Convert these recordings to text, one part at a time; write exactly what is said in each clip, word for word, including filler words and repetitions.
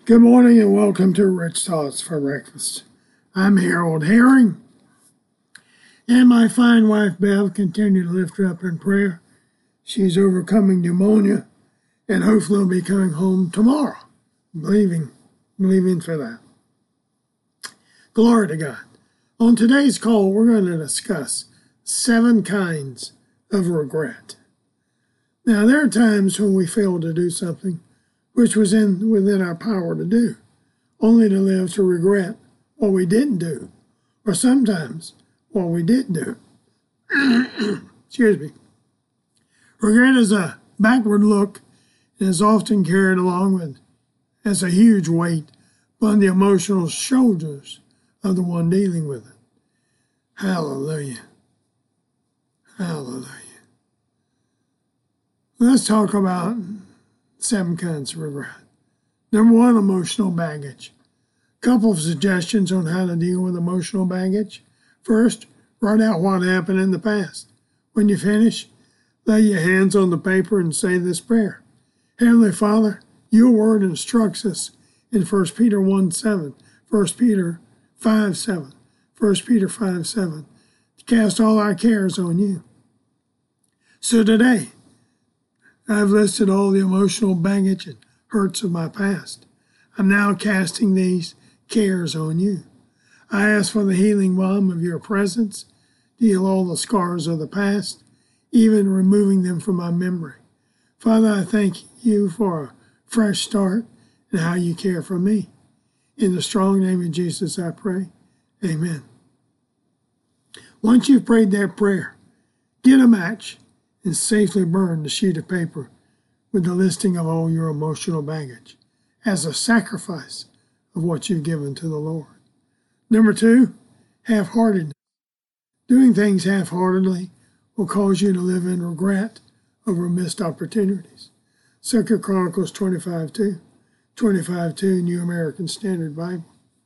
Good morning and welcome to Rich Thoughts for Breakfast. I'm Harold Herring, and my fine wife Bev continue to lift her up in prayer. She's overcoming pneumonia and hopefully will be coming home tomorrow. Believing, believing for that. Glory to God. On today's call, we're going to discuss seven kinds of regret. Now, there are times when we fail to do something which was in within our power to do, only to live to regret what we didn't do, or sometimes what we did do. Excuse me. Regret is a backward look and is often carried along with as a huge weight upon the emotional shoulders of the one dealing with it. Hallelujah. Hallelujah. Let's talk about seven kinds of regret. Number one, emotional baggage. A couple of suggestions on how to deal with emotional baggage. First, write out what happened in the past. When you finish, lay your hands on the paper and say this prayer. Heavenly Father, your word instructs us in First Peter one seven, First Peter five seven, First Peter five seven, to cast all our cares on you. So today, I've listed all the emotional baggage and hurts of my past. I'm now casting these cares on you. I ask for the healing balm of your presence to heal all the scars of the past, even removing them from my memory. Father, I thank you for a fresh start and how you care for me. In the strong name of Jesus, I pray. Amen. Once you've prayed that prayer, get a match and safely burn the sheet of paper with the listing of all your emotional baggage as a sacrifice of what you've given to the Lord. Number two, half-heartedness. Doing things half-heartedly will cause you to live in regret over missed opportunities. Second Chronicles twenty-five two, twenty-five two, New American Standard Bible.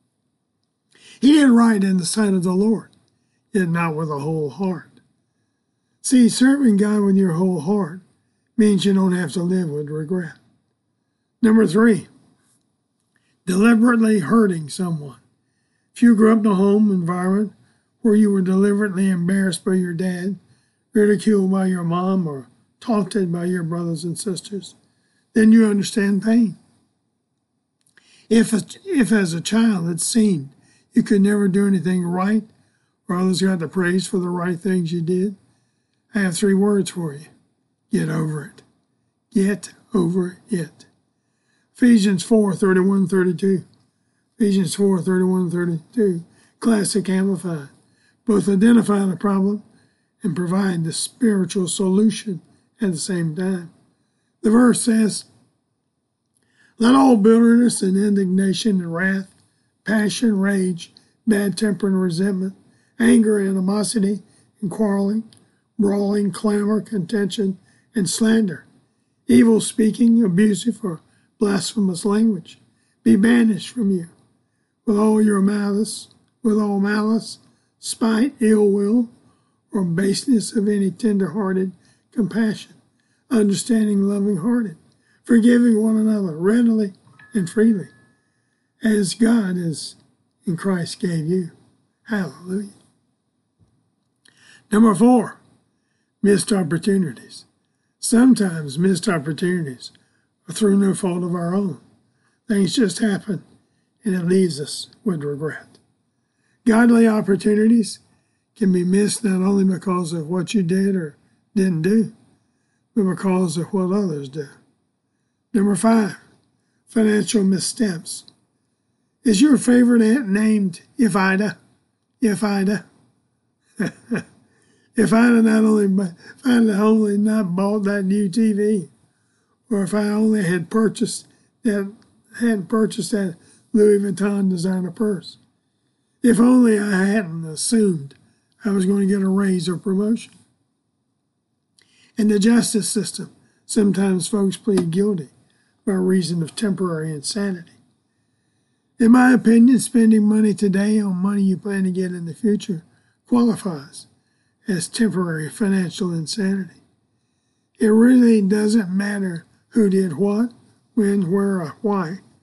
He did right in the sight of the Lord, yet not with a whole heart. See, serving God with your whole heart means you don't have to live with regret. Number three, deliberately hurting someone. If you grew up in a home environment where you were deliberately embarrassed by your dad, ridiculed by your mom, or taunted by your brothers and sisters, then you understand pain. If, if as a child it seemed you could never do anything right, or others got the praise for the right things you did, I have three words for you. Get over it. Get over it. Ephesians four thirty-one thirty-two. Ephesians four thirty-one thirty-two. Classic Amplified. Both identify the problem and provide the spiritual solution at the same time. The verse says, let all bitterness and indignation and wrath, passion, rage, bad temper and resentment, anger, animosity, and quarreling, brawling, clamor, contention, and slander, evil speaking, abusive, or blasphemous language, be banished from you, with all your malice, with all malice, spite, ill will, or baseness of any tender-hearted compassion, understanding, loving-hearted, forgiving one another readily and freely, as God is in Christ gave you. Hallelujah. Number four, missed opportunities. Sometimes missed opportunities are through no fault of our own. Things just happen, and it leaves us with regret. Godly opportunities can be missed not only because of what you did or didn't do, but because of what others do. Number five, financial missteps. Is your favorite aunt named If Ida? If Ida? If I had not only, if I had only not bought that new T V, or if I only had purchased that, hadn't purchased that Louis Vuitton designer purse, if only I hadn't assumed I was going to get a raise or promotion. In the justice system, sometimes folks plead guilty by reason of temporary insanity. In my opinion, spending money today on money you plan to get in the future qualifies as temporary financial insanity. It really doesn't matter who did what, when, where, or why.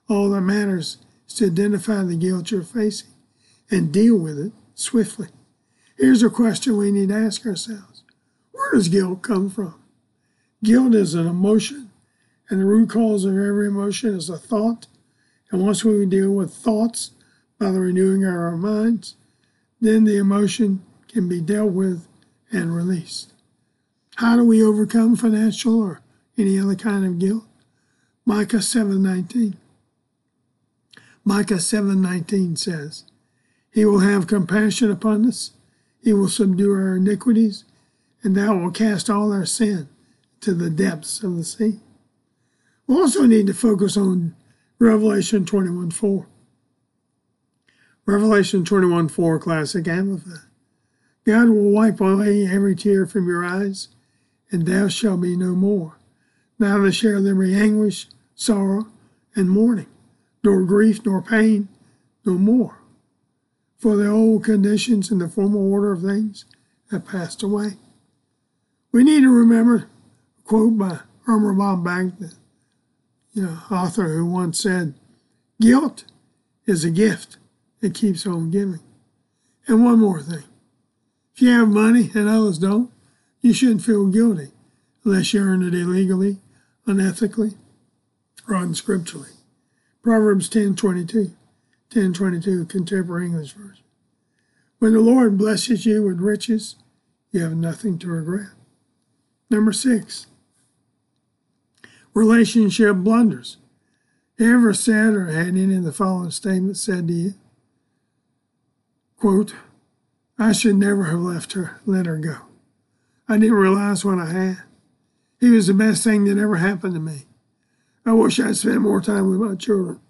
All that matters is to identify the guilt you're facing and deal with it swiftly. Here's a question we need to ask ourselves. Where does guilt come from? Guilt is an emotion, and the root cause of every emotion is a thought. And once we deal with thoughts by the renewing of our minds, then the emotion can be dealt with and released. How do we overcome financial or any other kind of guilt? Micah seven nineteen. Micah seven nineteen says, He will have compassion upon us, He will subdue our iniquities, and thou wilt cast all our sin to the depths of the sea. We also need to focus on Revelation twenty-one four. Revelation twenty-one four, Classic Amplified. God will wipe away every tear from your eyes, and thou shalt be no more. Neither shall there be anguish, sorrow, and mourning, nor grief, nor pain, no more. For the old conditions and the former order of things have passed away. We need to remember a quote by Irma Bob Bagdad, you know, author who once said, guilt is a gift that keeps on giving. And one more thing. If you have money and others don't, you shouldn't feel guilty unless you earned it illegally, unethically, or unscripturally. Proverbs ten twenty-two, ten twenty-two, Contemporary English Version. When the Lord blesses you with riches, you have nothing to regret. Number six, relationship blunders. You ever said or had any of the following statements said to you? Quote, I should never have left her, let her go. I didn't realize what I had. He was the best thing that ever happened to me. I wish I'd spent more time with my children.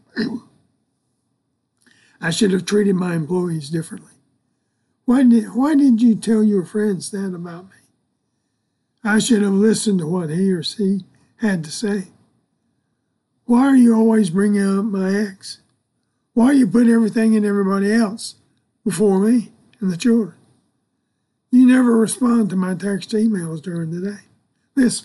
I should have treated my employees differently. Why did, why didn't you tell your friends that about me? I should have listened to what he or she had to say. Why are you always bringing up my ex? Why you put everything and everybody else before me and the children? You never respond to my text emails during the day. Listen,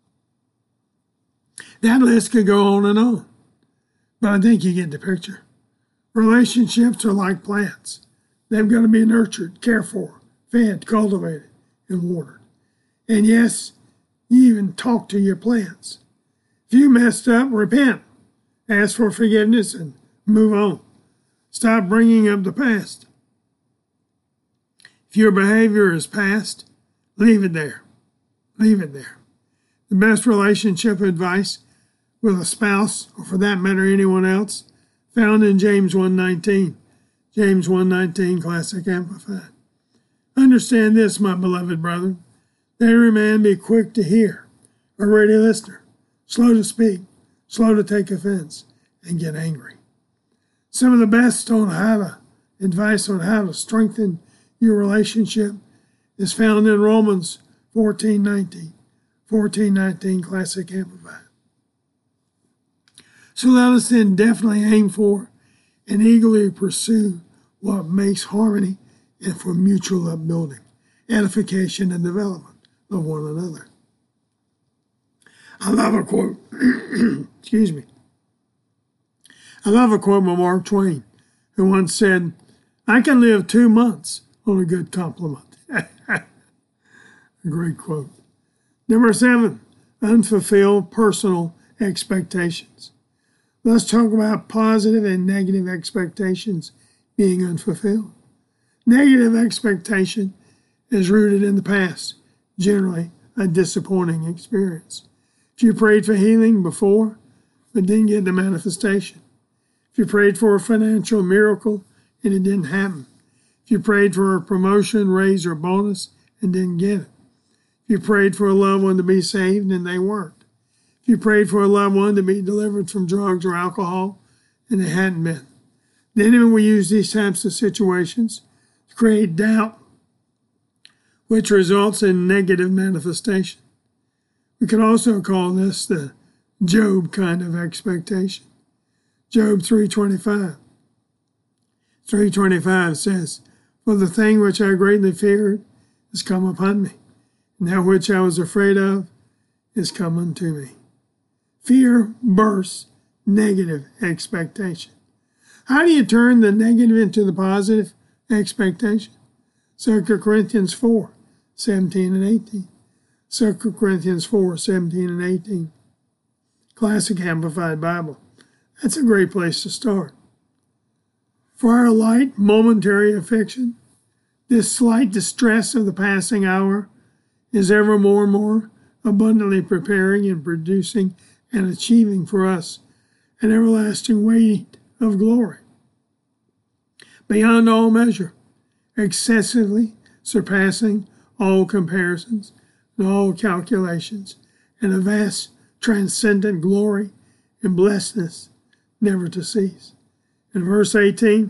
that list could go on and on, but I think you get the picture. Relationships are like plants. They've got to be nurtured, cared for, fed, cultivated, and watered. And yes, you even talk to your plants. If you messed up, repent. Ask for forgiveness and move on. Stop bringing up the past. If your behavior is past, leave it there. Leave it there. The best relationship advice with a spouse, or for that matter anyone else, found in James one nineteen. James one nineteen, Classic Amplified. Understand this, my beloved brethren. That every man be quick to hear, a ready listener, slow to speak, slow to take offense, and get angry. Some of the best on how to advice on how to strengthen your relationship is found in Romans fourteen nineteen. fourteen nineteen, Classic Amplified. So let us then definitely aim for and eagerly pursue what makes harmony and for mutual upbuilding, edification, and development of one another. I love a quote, excuse me. I love a quote by Mark Twain, who once said, I can live two months on a good compliment. A great quote. Number seven, unfulfilled personal expectations. Let's talk about positive and negative expectations being unfulfilled. Negative expectation is rooted in the past, generally a disappointing experience. If you prayed for healing before, but didn't get the manifestation. If you prayed for a financial miracle and it didn't happen. If you prayed for a promotion, raise, or bonus and didn't get it. If you prayed for a loved one to be saved and they weren't. If you prayed for a loved one to be delivered from drugs or alcohol and they hadn't been. The enemy will use these types of situations to create doubt, which results in negative manifestation. We can also call this the Job kind of expectation. Job three twenty-five. three twenty-five says, For the thing which I greatly feared is come upon me, and that which I was afraid of is come unto me. Fear births negative expectation. How do you turn the negative into the positive expectation? Second Corinthians four, seventeen and eighteen. Second Corinthians four, seventeen and eighteen. Classic Amplified Bible. That's a great place to start. For our light, momentary affliction, this slight distress of the passing hour is ever more and more abundantly preparing and producing and achieving for us an everlasting weight of glory, beyond all measure, excessively surpassing all comparisons and all calculations, and a vast transcendent glory and blessedness never to cease. In verse eighteen,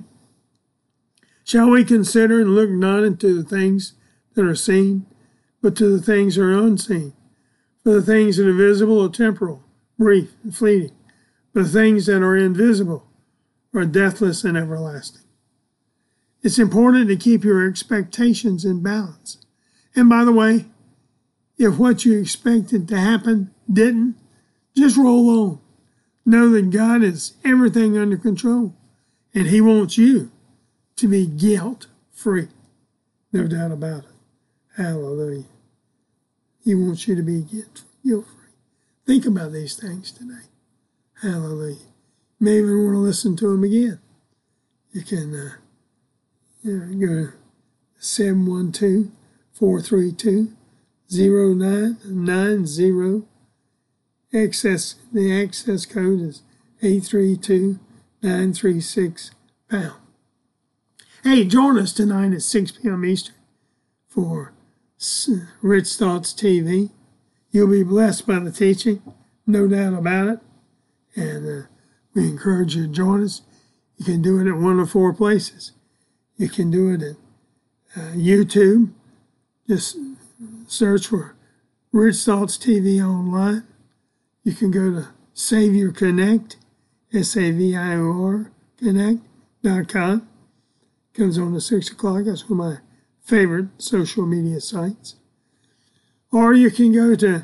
shall we consider and look not into the things that are seen, but to the things that are unseen? For the things that are visible are temporal, brief, and fleeting, but the things that are invisible are deathless and everlasting. It's important to keep your expectations in balance. And by the way, if what you expected to happen didn't, just roll on. Know that God has everything under control, and He wants you to be guilt-free. No doubt about it. Hallelujah. He wants you to be guilt-free. Think about these things today. Hallelujah. You may even want to listen to them again. You can uh, you know, go to seven one two, four three two, zero nine nine zero. Access, the access code is eight three two, nine three six, pound. Hey, join us tonight at six p.m. Eastern for Rich Thoughts T V. You'll be blessed by the teaching, no doubt about it. And uh, we encourage you to join us. You can do it at one of four places. You can do it at uh, YouTube. Just search for Rich Thoughts T V online. You can go to Savior Connect, S A V I O R, connect dot com. Comes on at six o'clock. That's one of my favorite social media sites. Or you can go to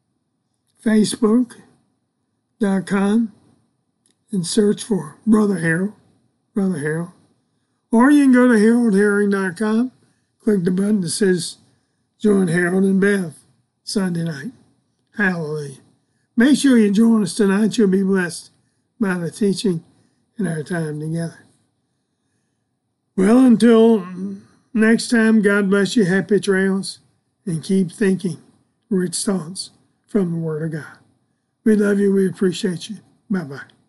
Facebook dot com and search for Brother Harold, Brother Harold. Or you can go to Harold Herring dot com, click the button that says Join Harold and Bev Sunday night. Hallelujah. Make sure you join us tonight. You'll be blessed by the teaching and our time together. Well, until next time, God bless you. Happy trails. And keep thinking rich thoughts from the Word of God. We love you. We appreciate you. Bye-bye.